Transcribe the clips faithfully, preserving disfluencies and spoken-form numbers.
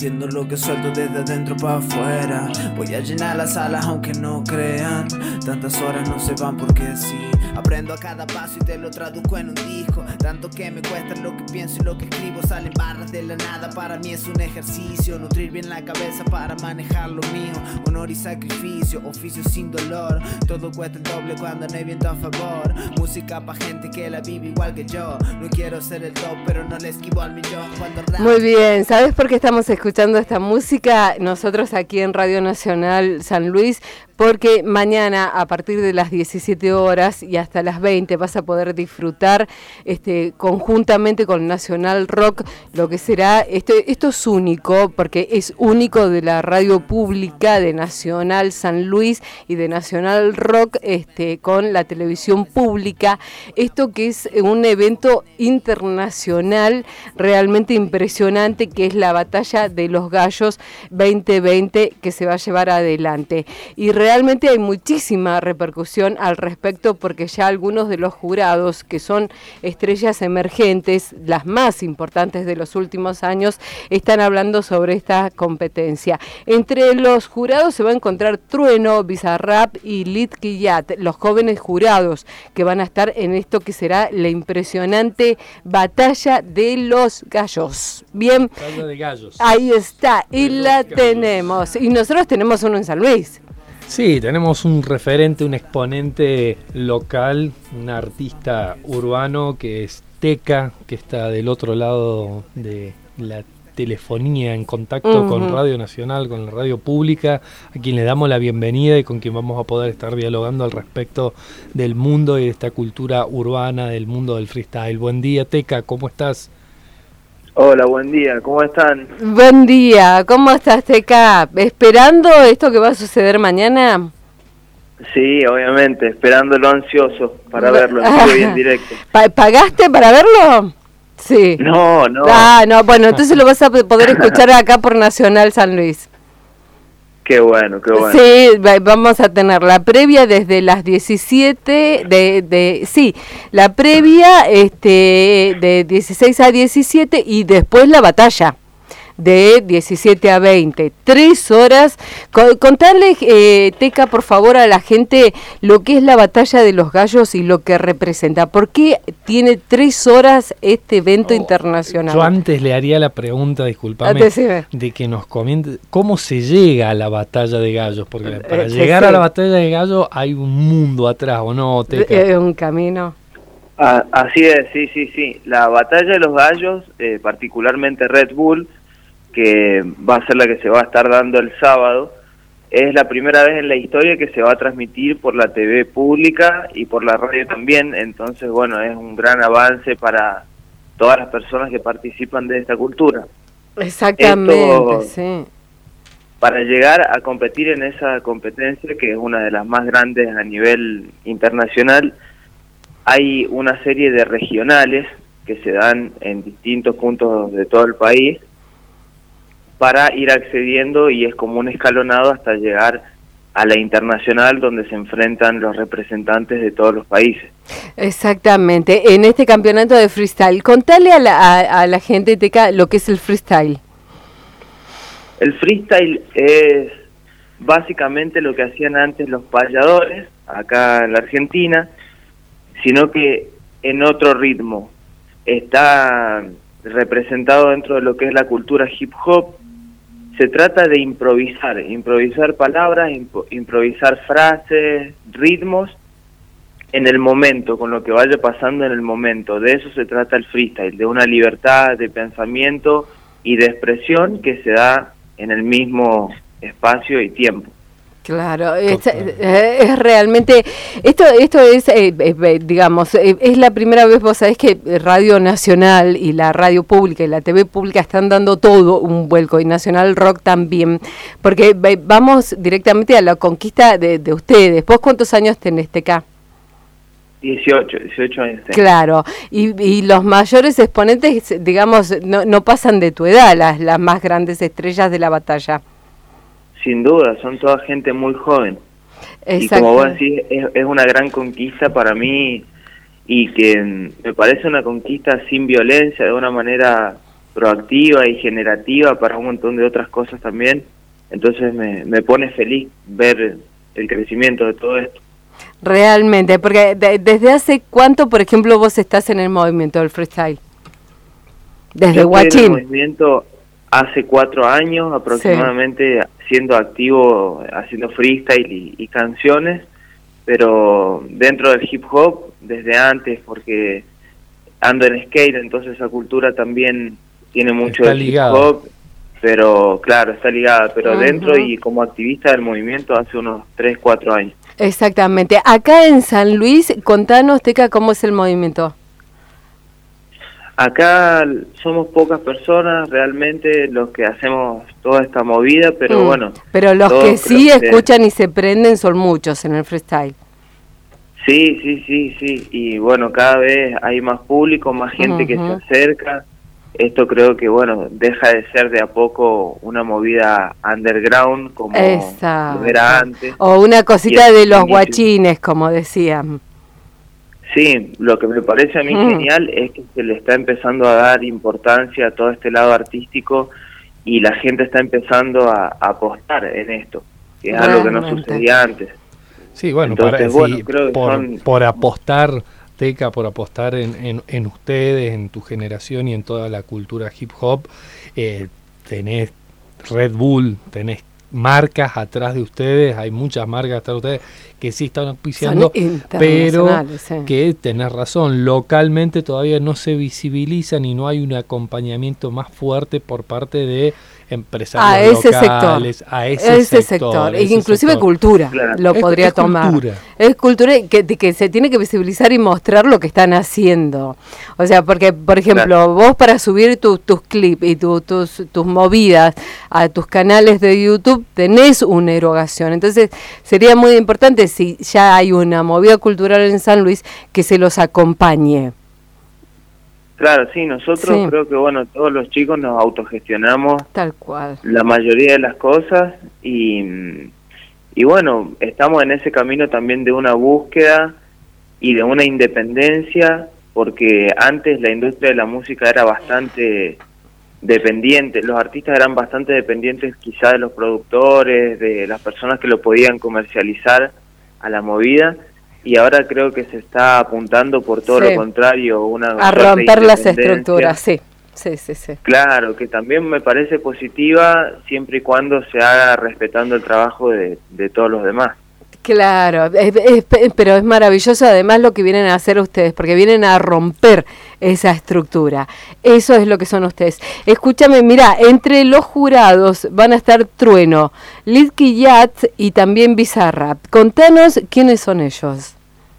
Entiendo lo que suelto desde adentro para afuera. Voy a llenar las salas aunque no crean. Tantas horas no se van porque sí. Aprendo a cada paso y te lo traduzco en un disco. Tanto que me cuesta lo que pienso y lo que escribo. Salen barras de la nada, para mí es un ejercicio. Nutrir bien la cabeza para manejar lo mío. Honor y sacrificio, oficio sin dolor. Todo cuesta el doble cuando no hay viento a favor. Música pa' gente que la vive igual que yo. No quiero ser el top, pero no le esquivo al millón cuando rap. Muy bien, ¿sabes por qué estamos escuchando esta música? Nosotros aquí en Radio Nacional San Luis, porque mañana a partir de las diecisiete horas y hasta las veinte vas a poder disfrutar este, conjuntamente con Nacional Rock lo que será, este, esto es único, porque es único de la radio pública de Nacional San Luis y de Nacional Rock este, con la televisión pública, esto que es un evento internacional realmente impresionante, que es la Batalla de los Gallos veinte veinte que se va a llevar adelante. Y realmente hay muchísima repercusión al respecto, porque ya algunos de los jurados, que son estrellas emergentes, las más importantes de los últimos años, están hablando sobre esta competencia. Entre los jurados se va a encontrar Trueno, Bizarrap y Lid Kiyat, los jóvenes jurados que van a estar en esto que será la impresionante Batalla de los Gallos. Bien, Batalla de Gallos. Ahí está, y de la gallos. tenemos. Y nosotros tenemos uno en San Luis. Sí, tenemos un referente, un exponente local, un artista urbano que es Teca, que está del otro lado de la telefonía, en contacto uh-huh. con Radio Nacional, con la radio pública, a quien le damos la bienvenida y con quien vamos a poder estar dialogando al respecto del mundo y de esta cultura urbana, del mundo del freestyle. Buen día, Teca, ¿cómo estás? Hola, buen día, ¿cómo están? Buen día, ¿cómo estás, Teca? ¿Esperando esto que va a suceder mañana? Sí, obviamente, esperándolo ansioso para verlo en vivo y en directo. ¿Pagaste para verlo? Sí. No, no. Ah, no, bueno, entonces lo vas a poder escuchar acá por Nacional San Luis. Qué bueno, qué bueno. Sí, vamos a tener la previa desde las diecisiete, de, de sí, la previa este de dieciséis a diecisiete y después la batalla de diecisiete a veinte, tres horas. Contarle, eh, Teca, por favor, a la gente lo que es la Batalla de los Gallos y lo que representa. ¿Por qué tiene tres horas este evento oh, internacional? Yo antes le haría la pregunta, disculpame, de que nos comente cómo se llega a la Batalla de Gallos, porque para eh, llegar sí. a la Batalla de Gallos hay un mundo atrás, ¿o no, Teca? Es un camino. Ah, así es, sí, sí, sí. La Batalla de los Gallos, eh, particularmente Red Bull, que va a ser la que se va a estar dando el sábado, es la primera vez en la historia que se va a transmitir por la T V pública y por la radio también. Entonces, bueno, es un gran avance para todas las personas que participan de esta cultura. Exactamente, Esto, sí. Para llegar a competir en esa competencia, que es una de las más grandes a nivel internacional, hay una serie de regionales que se dan en distintos puntos de todo el país, para ir accediendo, y es como un escalonado hasta llegar a la internacional, donde se enfrentan los representantes de todos los países. Exactamente, en este campeonato de freestyle, contale a la, a, a la gente, Teca, lo que es el freestyle. El freestyle es básicamente lo que hacían antes los payadores, acá en la Argentina, sino que en otro ritmo. Está representado dentro de lo que es la cultura hip hop. Se trata de improvisar, improvisar palabras, imp- improvisar frases, ritmos en el momento, con lo que vaya pasando en el momento. De eso se trata el freestyle, de una libertad de pensamiento y de expresión que se da en el mismo espacio y tiempo. Claro, es, es realmente, esto esto es, eh, eh, digamos, eh, es la primera vez, vos sabés que Radio Nacional y la radio pública y la T V pública están dando todo un vuelco, y Nacional Rock también, porque eh, vamos directamente a la conquista de, de ustedes. ¿Vos cuántos años tenés, Teca? dieciocho, dieciocho años. Claro, y, y los mayores exponentes, digamos, no, no pasan de tu edad, las, las más grandes estrellas de la batalla. Sin duda, son toda gente muy joven. Y como vos decís, es, es una gran conquista para mí, y que me parece una conquista sin violencia, de una manera proactiva y generativa para un montón de otras cosas también. Entonces me, me pone feliz ver el crecimiento de todo esto. Realmente, porque de, ¿desde hace cuánto, por ejemplo, vos estás en el movimiento del freestyle? Desde Yo estoy en el Huachín. movimiento hace cuatro años aproximadamente, sí, siendo activo, haciendo freestyle y, y canciones, pero dentro del hip hop desde antes, porque ando en skate, entonces esa cultura también tiene mucho de hip hop, pero claro, está ligada, pero uh-huh. dentro y como activista del movimiento hace unos tres, cuatro años. Exactamente. Acá en San Luis, contanos, Teca, ¿cómo es el movimiento? Acá somos pocas personas realmente los que hacemos toda esta movida, pero mm, bueno. Pero los que sí escuchan que... y se prenden son muchos en el freestyle. Sí, sí, sí, sí. Y bueno, cada vez hay más público, más gente uh-huh. que se acerca. Esto creo que, bueno, deja de ser de a poco una movida underground como lo era antes. O una cosita de los guachines, como decían. Sí, lo que me parece a mí mm. genial es que se le está empezando a dar importancia a todo este lado artístico y la gente está empezando a, a apostar en esto, que es Realmente. algo que no sucedía antes. Sí, bueno, Entonces, para, bueno sí, creo que por, son... por apostar, Teca, por apostar en, en, en ustedes, en tu generación y en toda la cultura hip hop, eh, tenés Red Bull, tenés marcas atrás de ustedes, hay muchas marcas atrás de ustedes que sí están auspiciando, pero sí. que tenés razón, localmente todavía no se visibilizan y no hay un acompañamiento más fuerte por parte de empresarios a ese locales, sector, a ese, ese sector, sector. Ese inclusive sector. cultura claro. lo es, podría es tomar. Cultura. Es cultura que, que se tiene que visibilizar y mostrar lo que están haciendo. O sea, porque, por ejemplo, claro. vos para subir tu, tus clips y tu, tus, tus movidas a tus canales de YouTube tenés una erogación. Entonces, sería muy importante si ya hay una movida cultural en San Luis que se los acompañe. Claro, sí, nosotros sí. creo que, bueno, todos los chicos nos autogestionamos tal cual la mayoría de las cosas y, y bueno, estamos en ese camino también de una búsqueda y de una independencia, porque antes la industria de la música era bastante dependiente, los artistas eran bastante dependientes quizá de los productores, de las personas que lo podían comercializar a la movida. Y ahora creo que se está apuntando por todo sí. lo contrario, una a romper las estructuras, sí. sí, sí, sí. Claro, que también me parece positiva siempre y cuando se haga respetando el trabajo de, de todos los demás. Claro, es, es, pero es maravilloso además lo que vienen a hacer ustedes, porque vienen a romper esa estructura. Eso es lo que son ustedes. Escúchame, mira, entre los jurados van a estar Trueno, Lidki Yat y también Bizarrap. Contanos quiénes son ellos.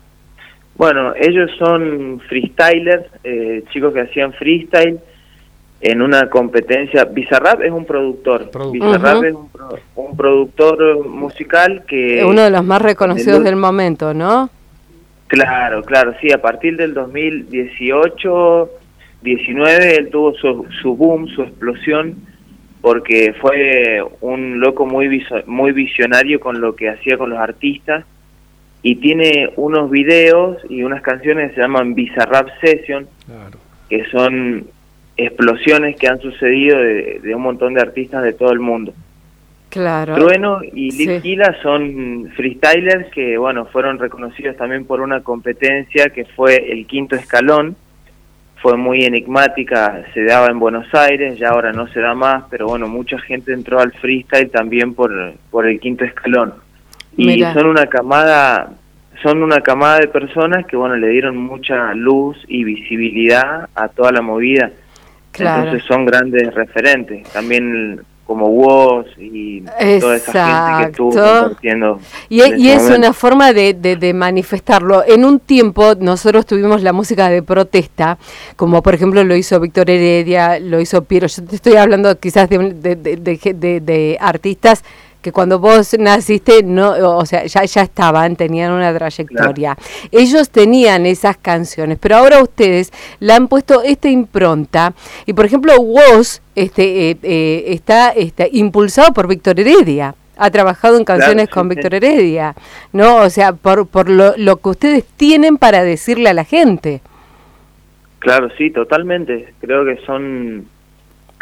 Bueno, ellos son freestylers, eh, chicos que hacían freestyle en una competencia. Bizarrap es un productor. Produ- Bizarrap uh-huh. es un, pro- un productor musical que... Es uno de los más reconocidos del, del momento, ¿no? Claro, claro, sí. A partir del dos mil dieciocho, diecinueve, él tuvo su, su boom, su explosión, porque fue un loco muy, viso- muy visionario con lo que hacía con los artistas. Y tiene unos videos y unas canciones que se llaman Bizarrap Session, claro. que son... explosiones que han sucedido de, de un montón de artistas de todo el mundo. Claro. Trueno y Lil sí. Kila son freestylers que, bueno, fueron reconocidos también por una competencia que fue el Quinto Escalón. Fue muy enigmática, se daba en Buenos Aires, ya ahora no se da más, pero bueno, mucha gente entró al freestyle también por, por el Quinto Escalón. Y Mira. son una camada... son una camada de personas que, bueno, le dieron mucha luz y visibilidad a toda la movida. Claro. Entonces son grandes referentes, también como vos y Exacto. toda esa gente que estuvo compartiendo. Y, y es momento. Una forma de, de, de manifestarlo. En un tiempo nosotros tuvimos la música de protesta, como por ejemplo lo hizo Víctor Heredia, lo hizo Piero. Yo te estoy hablando quizás de, de, de, de, de, de artistas que cuando vos naciste, no, o sea, ya, ya estaban, tenían una trayectoria. Claro. Ellos tenían esas canciones, pero ahora ustedes le han puesto esta impronta. Y por ejemplo, Woz este, eh, eh, está, está impulsado por Víctor Heredia. Ha trabajado en canciones claro, sí, con Víctor sí. Heredia, ¿no? O sea, por, por lo, lo que ustedes tienen para decirle a la gente. Claro, sí, totalmente. Creo que son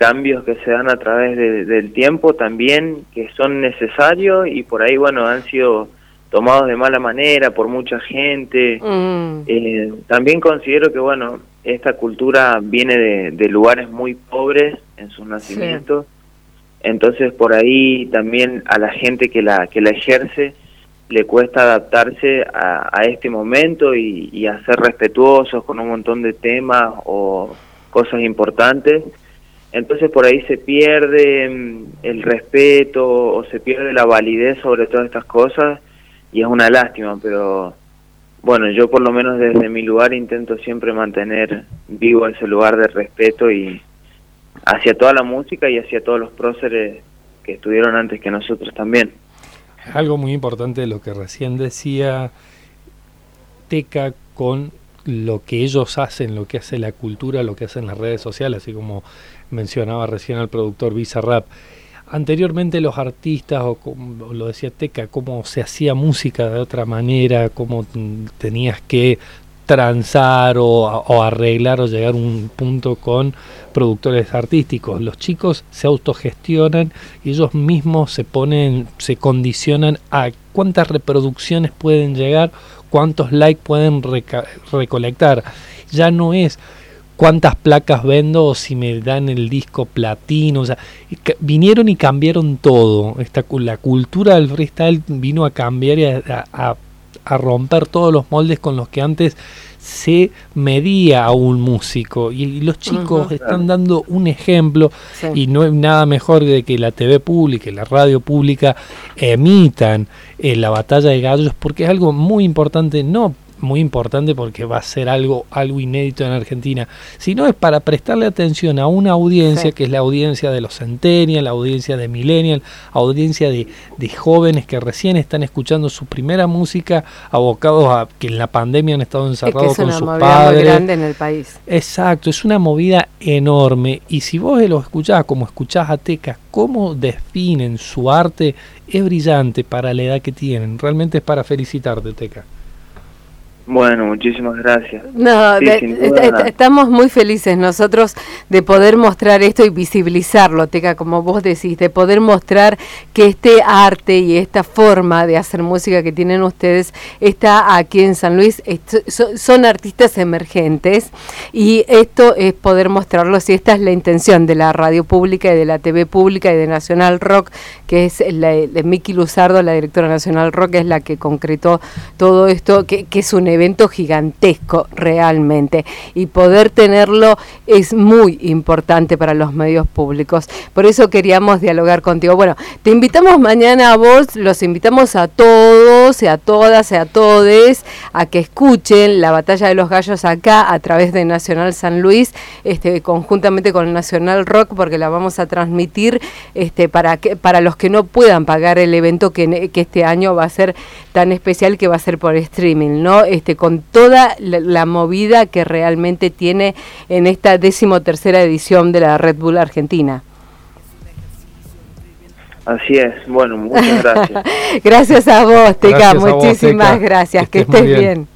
cambios que se dan a través de, del tiempo también, que son necesarios y por ahí, bueno, han sido tomados de mala manera por mucha gente. Mm. Eh, también considero que, bueno, esta cultura viene de, de lugares muy pobres en sus nacimientos, sí. Entonces por ahí también a la gente que la que la ejerce le cuesta adaptarse a, a este momento y, y a ser respetuosos con un montón de temas o cosas importantes. Entonces por ahí se pierde el respeto o se pierde la validez sobre todas estas cosas y es una lástima, pero bueno, yo por lo menos desde mi lugar intento siempre mantener vivo ese lugar de respeto y hacia toda la música y hacia todos los próceres que estuvieron antes que nosotros también. Algo muy importante de lo que recién decía Teca con lo que ellos hacen, lo que hace la cultura, lo que hacen las redes sociales, así como mencionaba recién al productor Bizarrap. Anteriormente los artistas, o como lo decía Teca, cómo se hacía música de otra manera, cómo tenías que transar o, o arreglar o llegar a un punto con productores artísticos. Los chicos se autogestionan y ellos mismos se ponen, se condicionan a cuántas reproducciones pueden llegar, cuántos likes pueden reca- recolectar. Ya no es cuántas placas vendo o si me dan el disco platino. O sea, vinieron y cambiaron todo. Esta, la cultura del freestyle vino a cambiar y a, a, a romper todos los moldes con los que antes se medía a un músico. Y, y los chicos uh-huh. están dando un ejemplo, sí. Y no es nada mejor de que la T V pública y la radio pública emitan eh, la batalla de gallos, porque es algo muy importante, no muy importante porque va a ser algo algo inédito en Argentina, sino es para prestarle atención a una audiencia, sí. que es la audiencia de los centennials, la audiencia de millennials, audiencia de, de jóvenes que recién están escuchando su primera música, abocados a que en la pandemia han estado encerrados con sus padres. Es que es una movida muy grande en el país. Exacto, es una movida enorme, y si vos lo escuchás como escuchás a Teca, cómo definen su arte, es brillante para la edad que tienen. Realmente es para felicitarte, Teca. Bueno, muchísimas gracias. No, sí, de, est- estamos muy felices nosotros de poder mostrar esto y visibilizarlo, Teca, como vos decís, de poder mostrar que este arte y esta forma de hacer música que tienen ustedes está aquí en San Luis. Esto, so, son artistas emergentes y esto es poder mostrarlos, y esta es la intención de la radio pública y de la T V pública y de Nacional Rock, que es la de Miki Luzardo, la directora Nacional Rock, es la que concretó todo esto, que, que es un evento gigantesco realmente, y poder tenerlo es muy importante para los medios públicos. Por eso queríamos dialogar contigo. Bueno, te invitamos mañana a vos, los invitamos a todos y a todas y a todes a que escuchen la Batalla de los Gallos acá a través de Nacional San Luis, este, conjuntamente con Nacional Rock, porque la vamos a transmitir este, para que para los que no puedan pagar el evento que, que este año va a ser tan especial, que va a ser por streaming, ¿no? Este, con toda la, la movida que realmente tiene en esta decimotercera edición de la Red Bull Argentina. Así es, bueno, muchas gracias. Gracias a vos, Teca, gracias muchísimas vos, Teca. gracias, que, que estés bien. bien.